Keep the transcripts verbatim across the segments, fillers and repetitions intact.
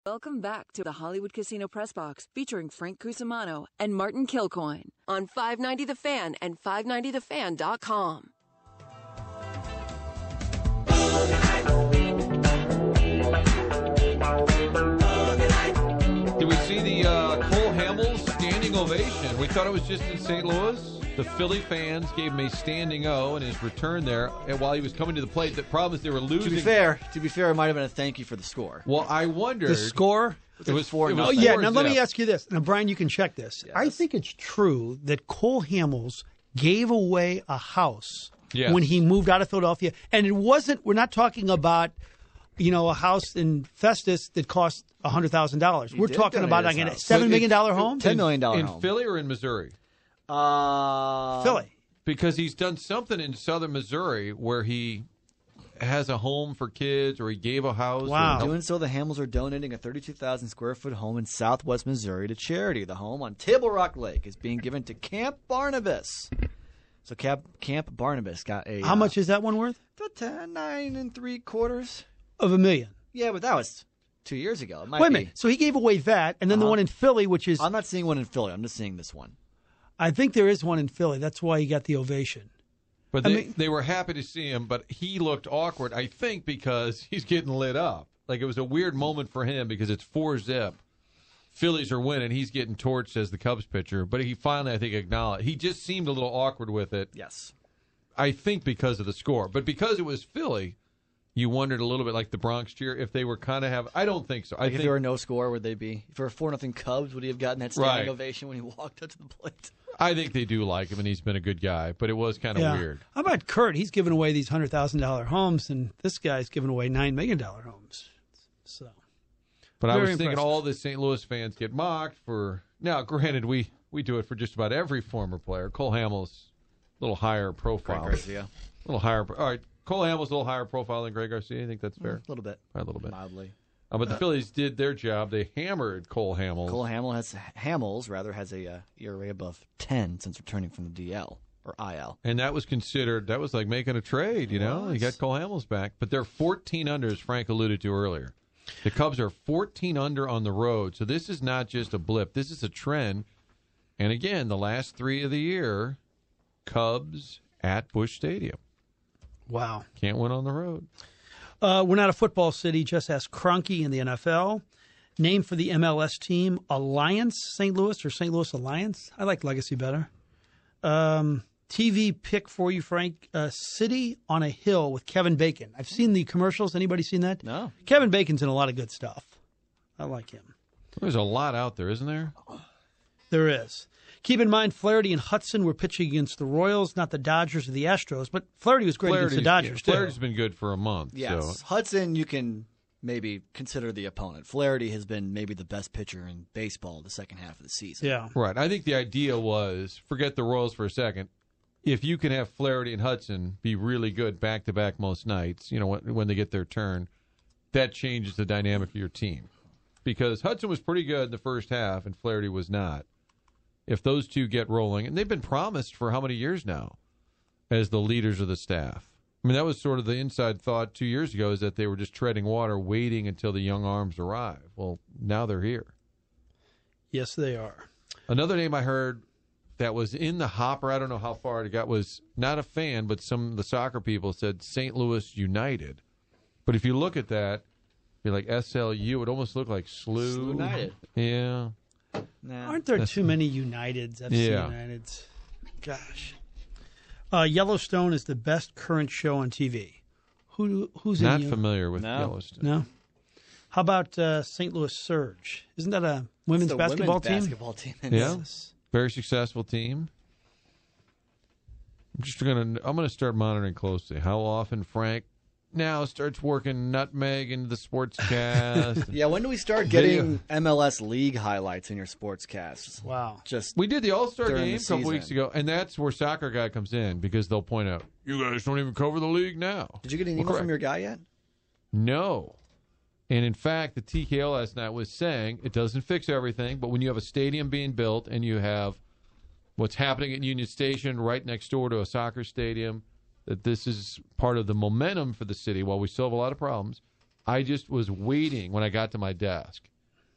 Welcome back to the Hollywood Casino Press Box featuring Frank Cusimano and Martin Kilcoyne on five ninety The Fan and five ninety the fan dot com. Did we see the uh, Cole Hamels standing ovation? We thought it was just in Saint Louis. The Philly fans gave him a standing O in his return there, and while he was coming to the plate. The problem is they were losing. To be fair, to be fair, it might have been a thank you for the score. Well, I wondered. The score? It was four. Oh, yeah. Now, let me ask you this. Now, Brian, you can check this. Yes. I think it's true that Cole Hamels gave away a house yes. when he moved out of Philadelphia. And it wasn't, we're not talking about, you know, a house in Festus that cost one hundred thousand dollars. We're talking about like a seven million dollars home? ten million dollars in, home. In Philly or in Missouri? Uh, Philly. Because he's done something in southern Missouri where he has a home for kids or he gave a house. Wow. Or, Doing so, the Hamels are donating a thirty-two thousand square foot home in southwest Missouri to charity. The home on Table Rock Lake is being given to Camp Barnabas. So Camp, Camp Barnabas got a... How uh, much is that one worth? Ten, nine and three quarters. Of a million. Yeah, but that was two years ago. It might Wait a be. minute. So he gave away that, and then Uh-huh. the one in Philly, which is... I'm not seeing one in Philly. I'm just seeing this one. I think there is one in Philly. That's why he got the ovation. But I they, mean- they were happy to see him, but he looked awkward, I think, because he's getting lit up. Like, it was a weird moment for him because it's four zip. Phillies are winning. He's getting torched as the Cubs pitcher. But he finally, I think, acknowledged. He just seemed a little awkward with it. Yes. I think because of the score. But because it was Philly, you wondered a little bit, like the Bronx cheer, if they were kind of have. I don't think so. I Like think if there were no score, would they be? If there were four nothing Cubs, would he have gotten that standing Right. ovation when he walked up to the plate? I think they do like him, and he's been a good guy. But it was kind of Yeah. weird. How about Kurt? He's giving away these one hundred thousand dollars homes, and this guy's giving away nine million dollars homes. So, But I Very was thinking impressive. all the Saint Louis fans get mocked for. Now, granted, we, we do it for just about every former player. Cole Hamels, a little higher profile. Greg Garcia. A little higher. All right, Cole Hamels, a little higher profile than Greg Garcia. I think that's fair. A little bit. A little bit. Mildly. Uh, but the Phillies did their job. They hammered Cole Hamels. Cole Hamels has Hamels rather has a uh, E R A above ten since returning from the D L or I L. And that was considered, that was like making a trade, you know? You got Cole Hamels back. But they're fourteen under, as Frank alluded to earlier. The Cubs are fourteen under on the road. So this is not just a blip. This is a trend. And again, the last three of the year, Cubs at Busch Stadium. wow. Can't win on the road. Uh, we're not a football city. Just ask Kroenke in the N F L. Name for the M L S team, Alliance Saint Louis or Saint Louis Alliance. I like Legacy better. Um, T V pick for you, Frank. Uh, City on a Hill with Kevin Bacon. I've seen the commercials. Anybody seen that? No. Kevin Bacon's in a lot of good stuff. I like him. There's a lot out there, isn't there? There is. Keep in mind, Flaherty and Hudson were pitching against the Royals, not the Dodgers or the Astros. But Flaherty was great against the Dodgers, yeah, too. Flaherty's been good for a month. Yes. So. Hudson, you can maybe consider the opponent. Flaherty has been maybe the best pitcher in baseball the second half of the season. Yeah. Right. I think the idea was, forget the Royals for a second, if you can have Flaherty and Hudson be really good back-to-back most nights, you know, when, when they get their turn, that changes the dynamic of your team. Because Hudson was pretty good in the first half and Flaherty was not. If those two get rolling, and they've been promised for how many years now as the leaders of the staff. I mean, that was sort of the inside thought two years ago, is that they were just treading water, waiting until the young arms arrive. Well, now they're here. Yes, they are. Another name I heard that was in the hopper, I don't know how far it got, was not a fan, but some of the soccer people said Saint Louis United. But if you look at that, you're like S L U, it almost looked like S L U. S L U United. Yeah. Nah. Aren't there too many Uniteds, F C Yeah. Uniteds? Gosh. Uh, Yellowstone is the best current show on T V. Who Who's Not in you? familiar with No. Yellowstone. No? How about uh, Saint Louis Surge? Isn't that a women's It's the basketball women's team? basketball team. Yeah. Yes. Very successful team. I'm just gonna I'm gonna start monitoring closely how often Frank now starts working nutmeg into the sportscast. Yeah, when do we start Video. getting M L S league highlights in your sportscasts? Wow. Just We did the All-Star During game the a couple season. weeks ago, and that's where Soccer Guy comes in because they'll point out, you guys don't even cover the league now. Did you get an Well, email correct. from your guy yet? No. And in fact, the T K O last night was saying it doesn't fix everything, but when you have a stadium being built and you have what's happening at Union Station right next door to a soccer stadium, that this is part of the momentum for the city while we still have a lot of problems. I just was waiting when I got to my desk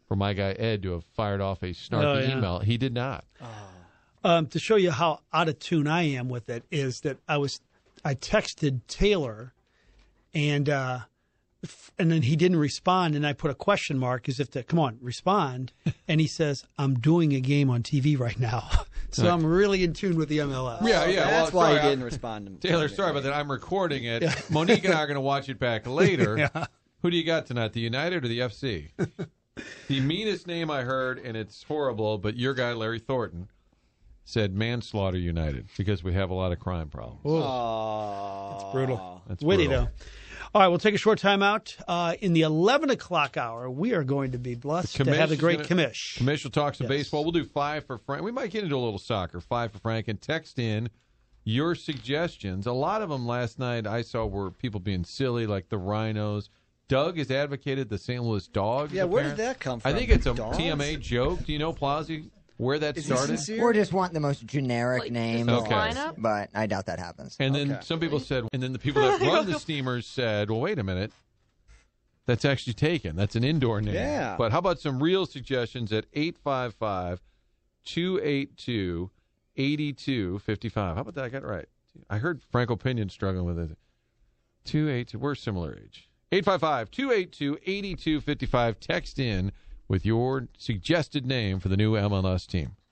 for my guy Ed to have fired off a snarky Oh, yeah. email. He did not. Um, to show you how out of tune I am with it is that I was I texted Taylor, and uh, f- and then he didn't respond, and I put a question mark as if to come on respond, and he says I'm doing a game on T V right now, so Right. I'm really in tune with the M L S. Yeah, yeah. That's well, why sorry, he I- didn't respond to me. Taylor, sorry about that. I'm recording it. Monique and I are going to watch it back later. Yeah. Who do you got tonight, the United or the F C? The meanest name I heard, and it's horrible, but your guy, Larry Thornton, said Manslaughter United because we have a lot of crime problems. Aw. Brutal. That's Witty, brutal. though. All right, we'll take a short time out. Uh, in the eleven o'clock hour, we are going to be blessed to Commish have the is great gonna- commish. Commish will talk some Yes. baseball. We'll do five for Frank. We might get into a little soccer. Five for Frank, and text in your suggestions. A lot of them last night I saw were people being silly, like the Rhinos. Doug has advocated the Saint Louis Dogs. Yeah, where did apparently. that come from? I think it's a Dogs? T M A joke. Do you know, Plazzi, where that Is he started? sincere? Or just want the most generic Like, name. just Okay. line up? But I doubt that happens. And then Okay. some people said, and then the people that run the Steamers said, well, wait a minute. That's actually taken. That's an indoor name. Yeah. But how about some real suggestions at eight five five, two eight two, eight two five five? How about that? I got it right. I heard Franco Pinion struggling with it. two eight two. We're similar age. eight five five, two eight two, eight two five five. Text in with your suggested name for the new M L S team.